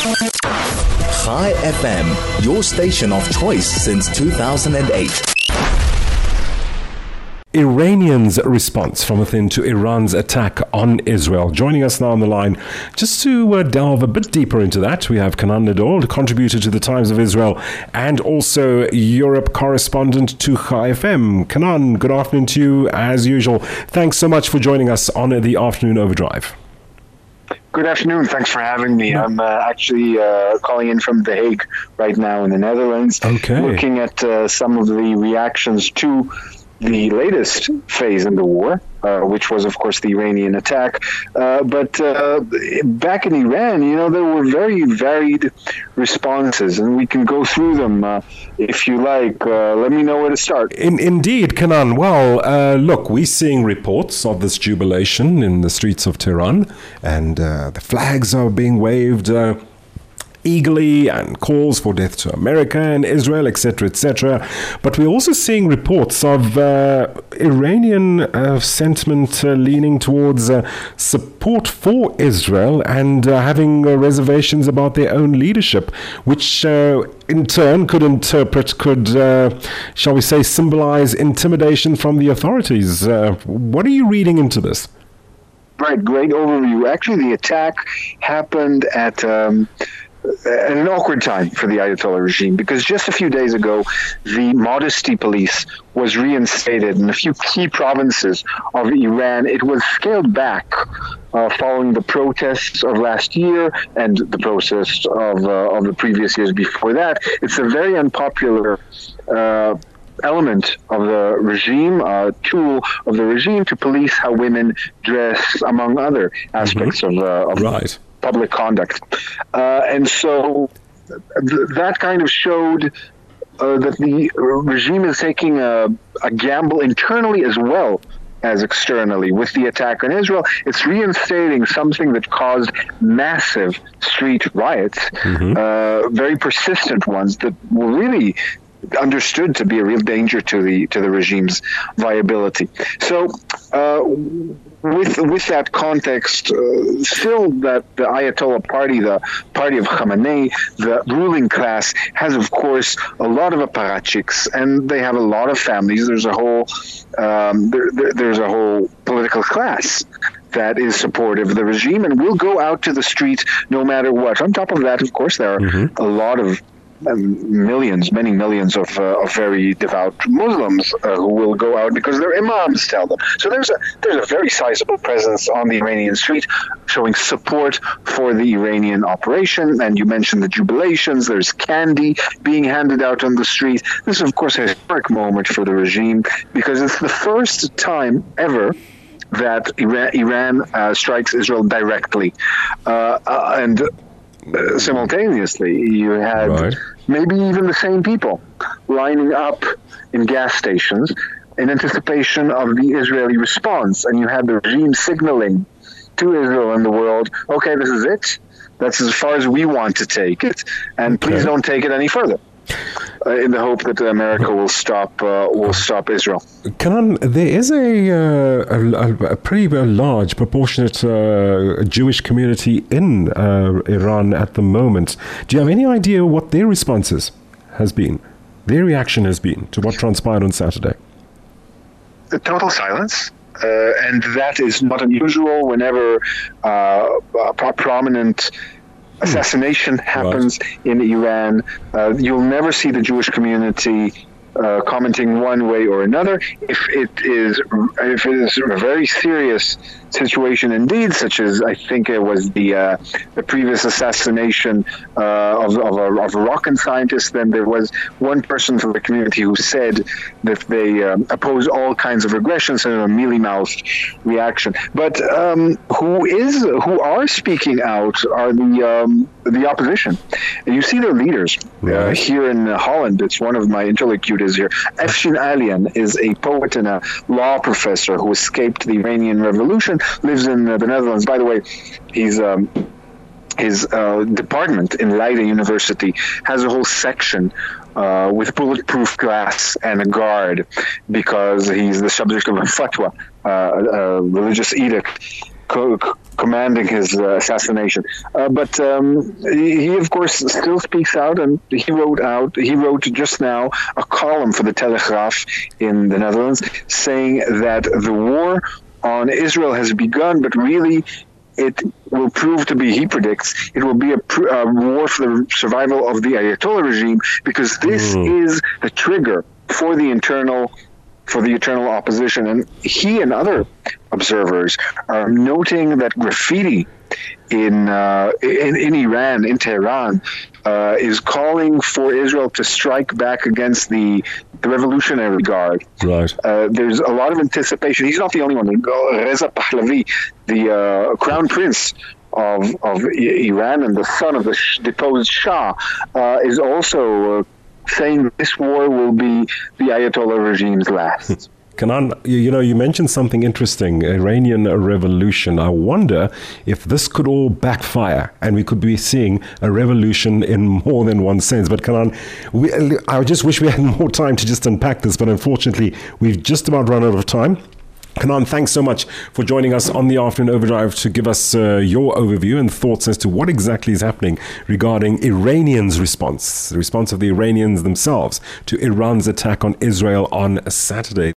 Chai FM, your station of choice since 2008. Iranians' response from within to Iran's attack on Israel. Joining us now on the line, just to delve a bit deeper into that, we have Kanan Nadol, contributor to the Times of Israel and also Europe correspondent to Chai FM. Kanan, good afternoon to you as usual. Thanks so much for joining us on the Afternoon Overdrive. Good afternoon. Thanks for having me. I'm actually calling in from The Hague right now in the Netherlands, looking at some of the reactions to the latest phase in the war, which was, of course, the Iranian attack. But back in Iran, there were very varied responses, and we can go through them if you like. Let me know where to start. Indeed, Kanan. Well, look, we're seeing reports of this jubilation in the streets of Tehran, and the flags are being waved eagerly, and calls for death to America and Israel, etc., etc. But we're also seeing reports of Iranian sentiment leaning towards support for Israel and having reservations about their own leadership, which in turn could shall we say, symbolize intimidation from the authorities. What are you reading into this? Right, great overview. Actually, the attack happened at an awkward time for the Ayatollah regime, because just a few days ago, the modesty police was reinstated in a few key provinces of Iran. It was scaled back following the protests of last year and the protests of the previous years before that. It's a very unpopular element of the regime, tool of the regime to police how women dress, among other aspects of right. public conduct. And so that kind of showed that the regime is taking a gamble internally as well as externally with the attack on Israel. It's reinstating something that caused massive street riots, very persistent ones that were really understood to be a real danger to the regime's viability. So with that context, still that the Ayatollah party, the party of Khamenei, the ruling class, has of course a lot of apparatchiks, and they have a lot of families. There's a whole there's a whole political class that is supportive of the regime and will go out to the streets no matter what. On top of that, of course, there are a lot of many millions of very devout Muslims who will go out because their imams tell them. So there's a very sizable presence on the Iranian street showing support for the Iranian operation. And you mentioned the jubilations. There's candy being handed out on the street. This is, of course, a historic moment for the regime because it's the first time ever that Iran strikes Israel directly. And simultaneously, you had maybe even the same people lining up in gas stations in anticipation of the Israeli response. And you had the regime signaling to Israel and the world, okay, this is it. That's as far as we want to take it. And please don't take it any further. In the hope that America will stop Israel. Kanan, there is a pretty large, proportionate Jewish community in Iran at the moment. Do you have any idea what their response has been, their reaction has been to what transpired on Saturday? The total silence. And that is not unusual whenever a prominent assassination happens in Iran. You'll never see the Jewish community commenting one way or another. If it is a very serious situation indeed, such as I think it was the previous assassination of a rocket scientist, then there was one person from the community who said that they oppose all kinds of aggressions and a mealy-mouthed reaction. But who are speaking out are the opposition. And you see their leaders here in Holland. It's one of my interlocutors here. Efshin Alian is a poet and a law professor who escaped the Iranian Revolution, lives in the Netherlands. By the way, his department in Leiden University has a whole section with bulletproof glass and a guard because he's the subject of a fatwa, a religious edict commanding his assassination. But he, of course, still speaks out, and he wrote just now a column for the Telegraaf in the Netherlands saying that the war on Israel has begun, but really it will prove to be, he predicts, it will be a war for the survival of the Ayatollah regime, because this is the trigger for the eternal opposition. And he and other observers are noting that graffiti in Iran, in Tehran, is calling for Israel to strike back against the Revolutionary Guard. Right. There's a lot of anticipation. He's not the only one. Reza Pahlavi, the crown prince of Iran and the son of the deposed Shah, is also saying this war will be the Ayatollah regime's last. Kanan, you mentioned something interesting, Iranian revolution. I wonder if this could all backfire and we could be seeing a revolution in more than one sense. But Kanan, I just wish we had more time to just unpack this, but unfortunately, we've just about run out of time. Kanan, thanks so much for joining us on the Afternoon Overdrive to give us your overview and thoughts as to what exactly is happening regarding Iranians' response, the response of the Iranians themselves to Iran's attack on Israel on Saturday.